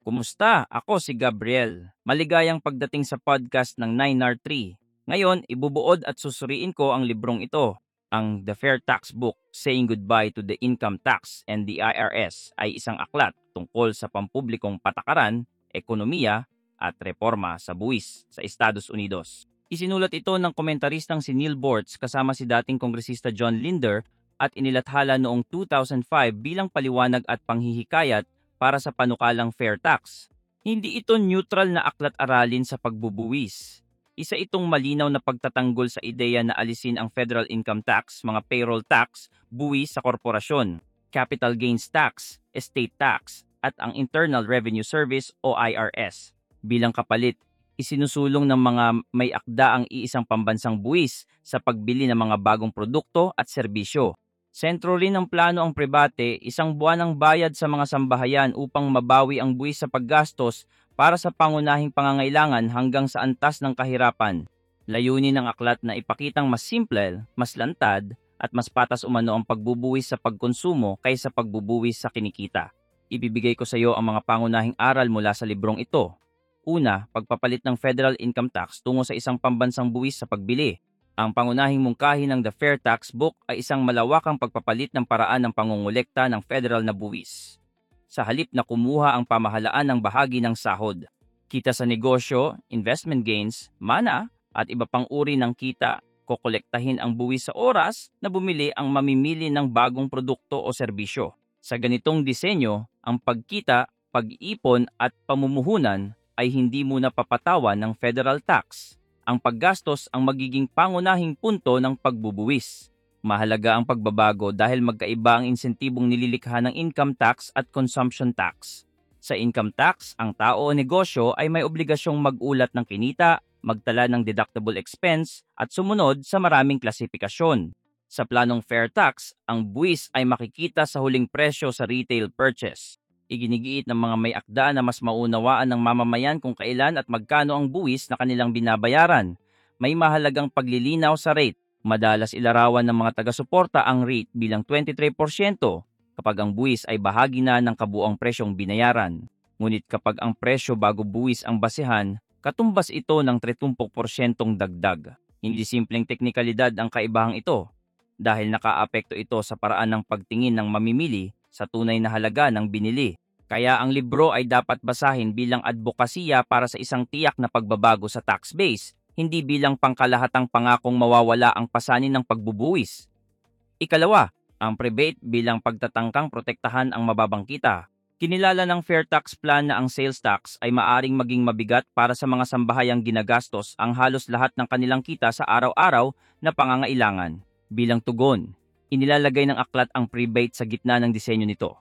Kumusta? Ako si Gabriel. Maligayang pagdating sa podcast ng 9R3. Ngayon, ibubuod at susuriin ko ang librong ito. Ang The Fair Tax Book, Saying Goodbye to the Income Tax and the IRS ay isang aklat tungkol sa pampublikong patakaran, ekonomiya at reforma sa buwis sa Estados Unidos. Isinulat ito ng komentaristang si Neil Bortz kasama si dating Kongresista John Linder at inilathala noong 2005 bilang paliwanag at panghihikayat para sa panukalang fair tax. Hindi ito neutral na aklat-aralin sa pagbubuwis. Isa itong malinaw na pagtatanggol sa ideya na alisin ang federal income tax, mga payroll tax, buwis sa korporasyon, capital gains tax, estate tax, at ang Internal Revenue Service o IRS. Bilang kapalit, isinusulong ng mga may akda ang iisang pambansang buwis sa pagbili ng mga bagong produkto at serbisyo. Sentro rin ng plano ang pribate, isang buwanang bayad sa mga sambahayan upang mabawi ang buwis sa paggastos para sa pangunahing pangangailangan hanggang sa antas ng kahirapan. Layunin ng aklat na ipakitang mas simple, mas lantad, at mas patas umano ang pagbubuwis sa pagkonsumo kaysa pagbubuwis sa kinikita. Ibibigay ko sa iyo ang mga pangunahing aral mula sa librong ito. Una, pagpapalit ng federal income tax tungo sa isang pambansang buwis sa pagbili. Ang pangunahing mungkahi ng The Fair Tax Book ay isang malawakang pagpapalit ng paraan ng pangungulekta ng federal na buwis. Sa halip na kumuha ang pamahalaan ng bahagi ng sahod, kita sa negosyo, investment gains, mana, at iba pang uri ng kita, kokolektahin ang buwis sa oras na bumili ang mamimili ng bagong produkto o serbisyo. Sa ganitong disenyo, ang pagkita, pag-iipon at pamumuhunan ay hindi muna papatawan ng federal tax. Ang paggastos ang magiging pangunahing punto ng pagbubuwis. Mahalaga ang pagbabago dahil magkaiba ang insentibong nililikha ng income tax at consumption tax. Sa income tax, ang tao o negosyo ay may obligasyong mag-ulat ng kinita, magtala ng deductible expense at sumunod sa maraming klasifikasyon. Sa planong fair tax, ang buwis ay makikita sa huling presyo sa retail purchase. Iginigiit ng mga may akda na mas maunawaan ng mamamayan kung kailan at magkano ang buwis na kanilang binabayaran. May mahalagang paglilinaw sa rate. Madalas ilarawan ng mga taga-suporta ang rate bilang 23% kapag ang buwis ay bahagi na ng kabuang presyong binayaran. Ngunit kapag ang presyo bago buwis ang basehan, katumbas ito ng 30% dagdag. Hindi simpleng teknikalidad ang kaibahang ito dahil nakaapekto ito sa paraan ng pagtingin ng mamimili sa tunay na halaga ng binili. Kaya ang libro ay dapat basahin bilang advokasya para sa isang tiyak na pagbabago sa tax base, hindi bilang pangkalahatang pangakong mawawala ang pasanin ng pagbubuwis. Ikalawa, ang prebate bilang pagtatangkang protektahan ang mababang kita. Kinilala ng Fair Tax Plan na ang sales tax ay maaring maging mabigat para sa mga sambahayang ginagastos ang halos lahat ng kanilang kita sa araw-araw na pangangailangan. Bilang tugon, inilalagay ng aklat ang prebate sa gitna ng disenyo nito.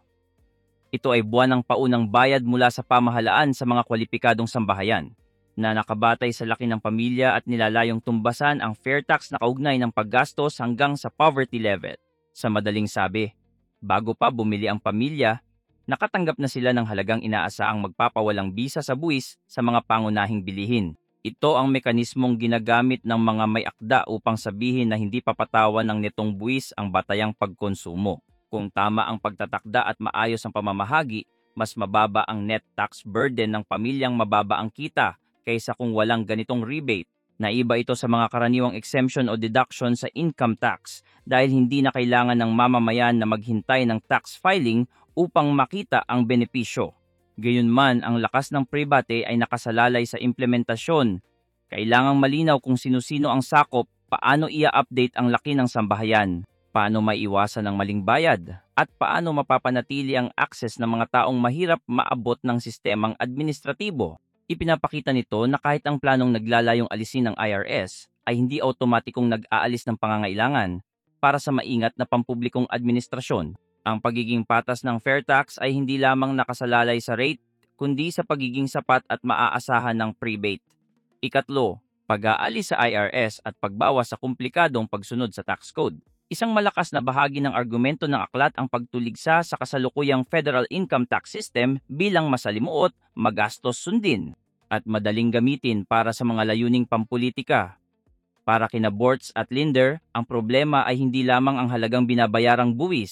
Ito ay buwanang paunang bayad mula sa pamahalaan sa mga kwalipikadong sambahayan na nakabatay sa laki ng pamilya at nilalayong tumbasan ang fair tax na kaugnay ng paggastos hanggang sa poverty level. Sa madaling sabi, bago pa bumili ang pamilya, nakatanggap na sila ng halagang inaasaang magpapawalang bisa sa buwis sa mga pangunahing bilihin. Ito ang mekanismong ginagamit ng mga may akda upang sabihin na hindi papatawan ng nitong buwis ang batayang pagkonsumo. Kung tama ang pagtatakda at maayos ang pamamahagi, mas mababa ang net tax burden ng pamilyang mababa ang kita kaysa kung walang ganitong rebate. Naiba ito sa mga karaniwang exemption o deduction sa income tax dahil hindi na kailangan ng mamamayan na maghintay ng tax filing upang makita ang benepisyo. Gayunman, ang lakas ng pribate ay nakasalalay sa implementasyon. Kailangang malinaw kung sino-sino ang sakop, paano ia-update ang laki ng sambahayan, paano maiwasan ang maling bayad, at paano mapapanatili ang access ng mga taong mahirap maabot ng sistemang administratibo. Ipinapakita nito na kahit ang planong naglalayong alisin ng IRS ay hindi automatikong nag-aalis ng pangangailangan para sa maingat na pampublikong administrasyon. Ang pagiging patas ng fair tax ay hindi lamang nakasalalay sa rate, kundi sa pagiging sapat at maaasahan ng prebate. Ikatlo, pag-aalis sa IRS at pagbawas sa komplikadong pagsunod sa tax code. Isang malakas na bahagi ng argumento ng aklat ang pagtuligsa sa kasalukuyang federal income tax system bilang masalimuot, magastos sundin, at madaling gamitin para sa mga layuning pampulitika. Para kina Bortz at Linder, ang problema ay hindi lamang ang halagang binabayarang buwis.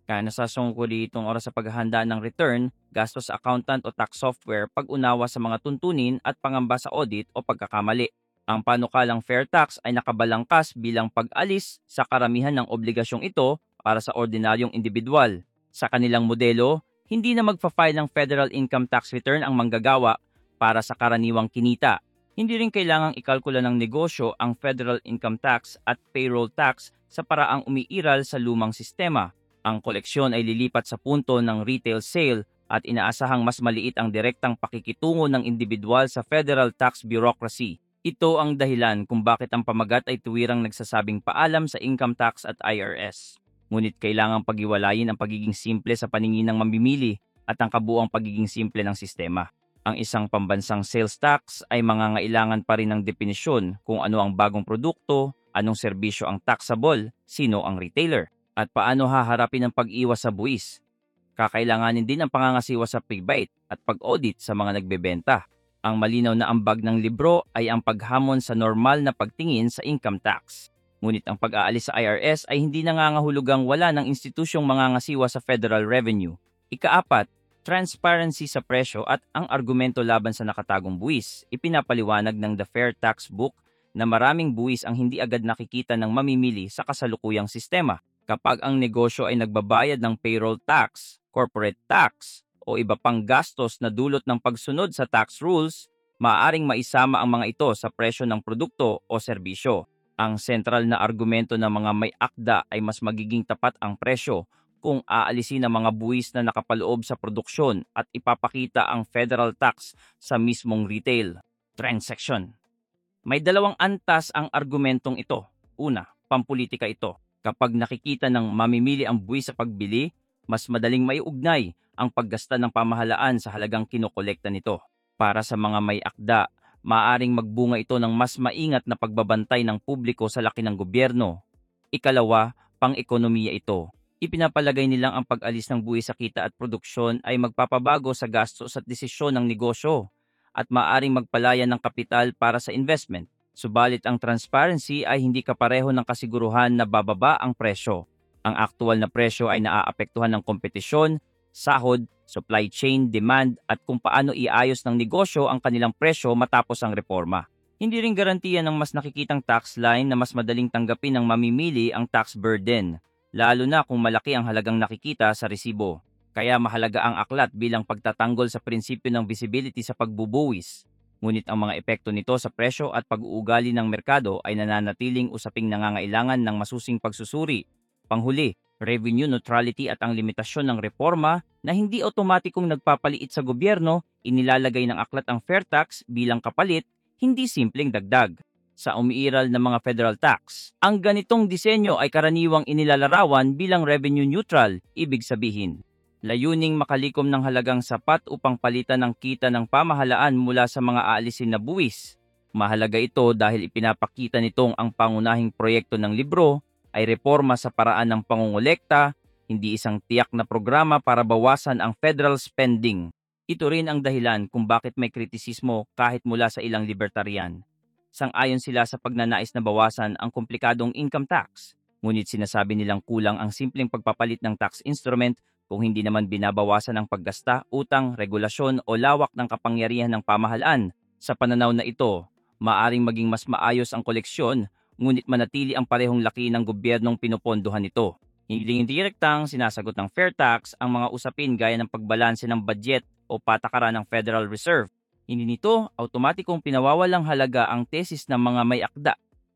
Kaya nasasungkuli itong oras sa paghahanda ng return, gastos sa accountant o tax software, pag-unawa sa mga tuntunin at pangamba sa audit o pagkakamali. Ang panukalang fair tax ay nakabalangkas bilang pag-alis sa karamihan ng obligasyong ito para sa ordinaryong individual. Sa kanilang modelo, hindi na magfa-file ng federal income tax return ang manggagawa para sa karaniwang kinita. Hindi rin kailangang ikalkula ng negosyo ang federal income tax at payroll tax sa paraang umiiral sa lumang sistema. Ang koleksyon ay lilipat sa punto ng retail sale at inaasahang mas maliit ang direktang pakikitungo ng individual sa federal tax bureaucracy. Ito ang dahilan kung bakit ang pamagat ay tuwirang nagsasabing paalam sa income tax at IRS. Ngunit kailangang paghiwalayin ang pagiging simple sa paningin ng mamimili at ang kabuuang pagiging simple ng sistema. Ang isang pambansang sales tax ay mangangailangan pa rin ng definisyon kung ano ang bagong produkto, anong serbisyo ang taxable, sino ang retailer, at paano haharapin ang pag-iwas sa buwis. Kakailanganin din ang pangangasiwa sa pre-bite at pag-audit sa mga nagbebenta. Ang malinaw na ambag ng libro ay ang paghamon sa normal na pagtingin sa income tax. Ngunit ang pag-aalis sa IRS ay hindi nangangahulugang wala ng institusyong mangangasiwa sa federal revenue. Ikaapat, transparency sa presyo at ang argumento laban sa nakatagong buwis. Ipinapaliwanag ng The Fair Tax Book na maraming buwis ang hindi agad nakikita ng mamimili sa kasalukuyang sistema. Kapag ang negosyo ay nagbabayad ng payroll tax, corporate tax, o iba pang gastos na dulot ng pagsunod sa tax rules, maaaring maisama ang mga ito sa presyo ng produkto o serbisyo. Ang sentral na argumento ng mga may akda ay mas magiging tapat ang presyo kung aalisin ang mga buwis na nakapaloob sa produksyon at ipapakita ang federal tax sa mismong retail transaction. May dalawang antas ang argumentong ito. Una, pampulitika ito. Kapag nakikita ng mamimili ang buwis sa pagbili, mas madaling maiugnay ang paggasta ng pamahalaan sa halagang kinokolekta nito. Para sa mga may akda, maaaring magbunga ito ng mas maingat na pagbabantay ng publiko sa laki ng gobyerno. Ikalawa, pang-ekonomiya ito. Ipinapalagay nilang ang pag-alis ng buwis sa kita at produksyon ay magpapabago sa gastos at desisyon ng negosyo at maaaring magpalaya ng kapital para sa investment. Subalit ang transparency ay hindi kapareho ng kasiguruhan na bababa ang presyo. Ang aktual na presyo ay naaapektuhan ng kompetisyon, sahod, supply chain, demand at kung paano iayos ng negosyo ang kanilang presyo matapos ang reforma. Hindi rin garantiya ng mas nakikitang tax line na mas madaling tanggapin ng mamimili ang tax burden, lalo na kung malaki ang halagang nakikita sa resibo. Kaya mahalaga ang aklat bilang pagtatanggol sa prinsipyo ng visibility sa pagbubuwis. Ngunit ang mga epekto nito sa presyo at pag-uugali ng merkado ay nananatiling usaping nangangailangan ng masusing pagsusuri. Panghuli, revenue neutrality at ang limitasyon ng reforma na hindi otomatikong nagpapaliit sa gobyerno, inilalagay ng aklat ang fair tax bilang kapalit, hindi simpleng dagdag. Sa umiiral na mga federal tax, ang ganitong disenyo ay karaniwang inilalarawan bilang revenue neutral, ibig sabihin layuning makalikom ng halagang sapat upang palitan ng kita ng pamahalaan mula sa mga aalisin na buwis. Mahalaga ito dahil ipinapakita nitong ang pangunahing proyekto ng libro ay reforma sa paraan ng pangungulekta, hindi isang tiyak na programa para bawasan ang federal spending. Ito rin ang dahilan kung bakit may kritisismo kahit mula sa ilang libertarian. Sang-ayon sila sa pagnanais na bawasan ang komplikadong income tax. Ngunit sinasabi nilang kulang ang simpleng pagpapalit ng tax instrument kung hindi naman binabawasan ang paggasta, utang, regulasyon o lawak ng kapangyarihan ng pamahalaan. Sa pananaw na ito, maaring maging mas maayos ang koleksyon, ngunit manatili ang parehong laki ng gobyernong pinopondohan nito. Hindi direktang sinasagot ng fair tax ang mga usapin gaya ng pagbalanse ng budget o patakaran ng Federal Reserve. Hindi nito automatikong pinawawalang halaga ang tesis ng mga may akda.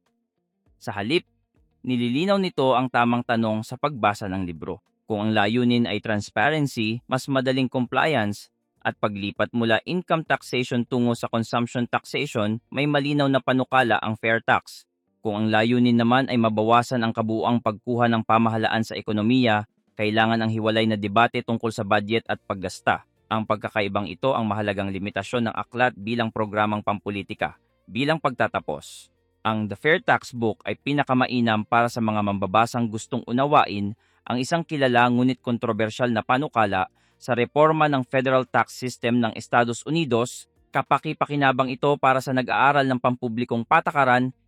Sa halip, nililinaw nito ang tamang tanong sa pagbasa ng libro. Kung ang layunin ay transparency, mas madaling compliance, at paglipat mula income taxation tungo sa consumption taxation, may malinaw na panukala ang fair tax. Kung ang layunin naman ay mabawasan ang kabuuang pagkuha ng pamahalaan sa ekonomiya, kailangan ang hiwalay na debate tungkol sa budget at paggasta. Ang pagkakaibang ito ang mahalagang limitasyon ng aklat bilang programang pampulitika. Bilang pagtatapos, ang The Fair Tax Book ay pinakamainam para sa mga mambabasang gustong unawain ang isang kilala ngunit kontrobersyal na panukala sa reforma ng federal tax system ng Estados Unidos. Kapaki-pakinabang ito para sa nag-aaral ng pampublikong patakaran,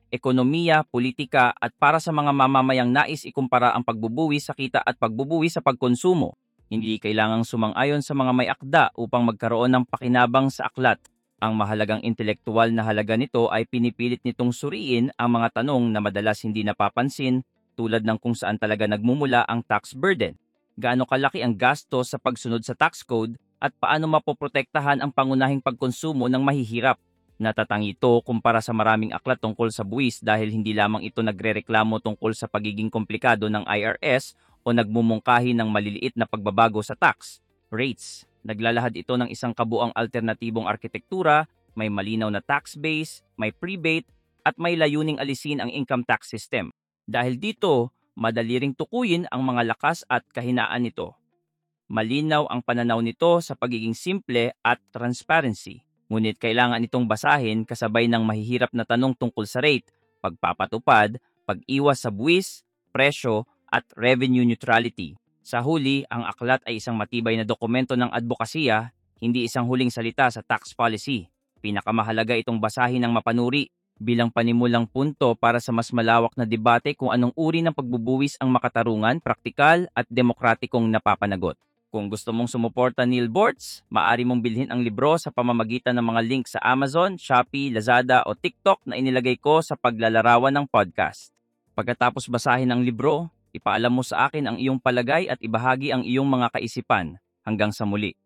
ekonomiya, politika at para sa mga mamamayang nais ikumpara ang pagbubuwis sa kita at pagbubuwis sa pagkonsumo. Hindi kailangang sumang-ayon sa mga may akda upang magkaroon ng pakinabang sa aklat. Ang mahalagang intelektual na halaga nito ay pinipilit nitong suriin ang mga tanong na madalas hindi napapansin tulad ng kung saan talaga nagmumula ang tax burden, gaano kalaki ang gasto sa pagsunod sa tax code at paano mapoprotektahan ang pangunahing pagkonsumo ng mahihirap. Natatangi ito kumpara sa maraming aklat tungkol sa buwis dahil hindi lamang ito nagrereklamo tungkol sa pagiging komplikado ng IRS o nagmumungkahi ng maliliit na pagbabago sa tax rates. Naglalahad ito ng isang kabuang alternatibong arkitektura, may malinaw na tax base, may prebate, at may layuning alisin ang income tax system. Dahil dito, madali ring tukuyin ang mga lakas at kahinaan nito. Malinaw ang pananaw nito sa pagiging simple at transparency. Ngunit kailangan itong basahin kasabay ng mahihirap na tanong tungkol sa rate, pagpapatupad, pag-iwas sa buwis, presyo, at revenue neutrality. Sa huli, ang aklat ay isang matibay na dokumento ng advokasya, hindi isang huling salita sa tax policy. Pinakamahalaga itong basahin ng mapanuri bilang panimulang punto para sa mas malawak na debate kung anong uri ng pagbubuwis ang makatarungan, praktikal at demokratikong napapanagot. Kung gusto mong sumuporta ni Boards, maaari mong bilhin ang libro sa pamamagitan ng mga link sa Amazon, Shopee, Lazada o TikTok na inilagay ko sa paglalarawan ng podcast. Pagkatapos basahin ang libro, ipaalam mo sa akin ang iyong palagay at ibahagi ang iyong mga kaisipan. Hanggang sa muli.